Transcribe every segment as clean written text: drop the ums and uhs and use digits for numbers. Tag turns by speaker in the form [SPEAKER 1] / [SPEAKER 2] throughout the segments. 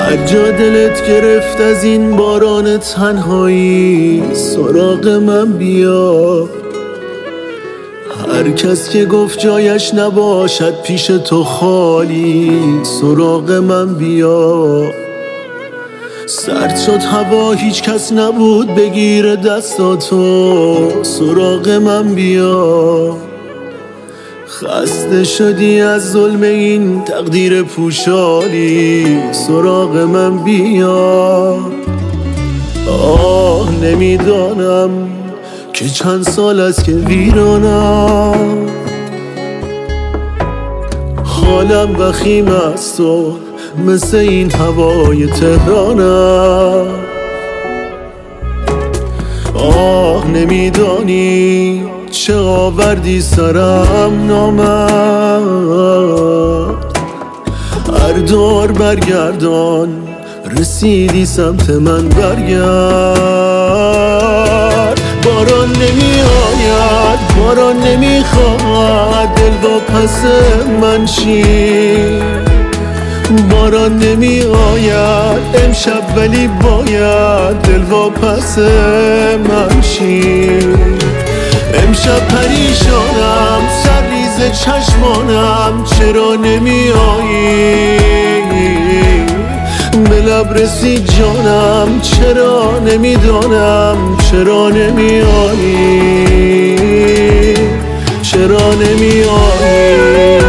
[SPEAKER 1] هر جا دلت گرفت از این باران تنهایی سراغ من بیا. هر کس که گفت جایش نباشد پیش تو خالی سراغ من بیا. سرد شد هوا هیچ کس نبود بگیر دستاتو سراغ من بیا. خسته شدی از ظلم این تقدیر پوشالی سراغ من بیا. آه نمیدانم که چند سال است که ویرانم، حالم وخیم است و مثل این هوای تهرانم. آه نمیدانی چه آوردی سرم نامرد، هر دور برگردان رسیدی سمت من برگرد. باران نمی آید باران نمی خواهد دل با پس من چی. باران نمی آید امشب ولی باید دل با پس من چی. امشب پریشانم سرریز چشمانم چرا نمی آیی. به لب رسید جانم چرا نمیدانم چرا نمی آیی. چرا نمی آیی.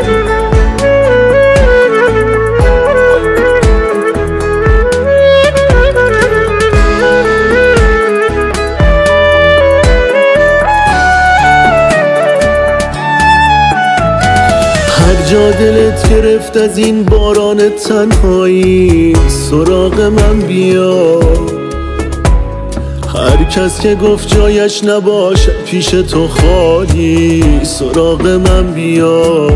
[SPEAKER 1] هر جا دلت گرفت از این باران تنهایی سراغ من بیا. هر کس که گفت جایش نباشه پیش تو خالی سراغ من بیا.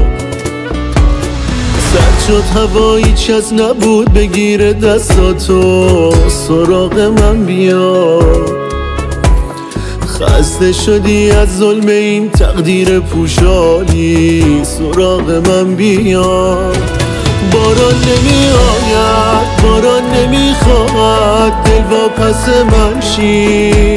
[SPEAKER 1] سرد شد هوا هیچ کس نبود بگیر دستاتو سراغ من بیا. خسته شدی از ظلم این تقدیر پوشالی سراغ من بیا. باران نمی آید باران نمی خواهد دل با پس من چی.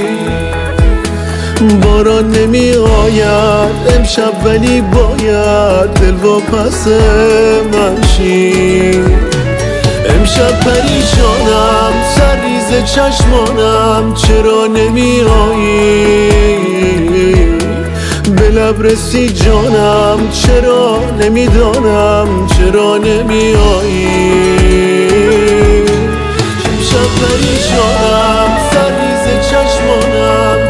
[SPEAKER 1] باران نمی آید امشب ولی باید دل با پس من چی. امشب پریشانم سرریز چشمانم چرا نمی آیی. به لب رسید جانم چرا نمیدانم چرا نمی آیی. امشب پریشانم سرریز چشمانم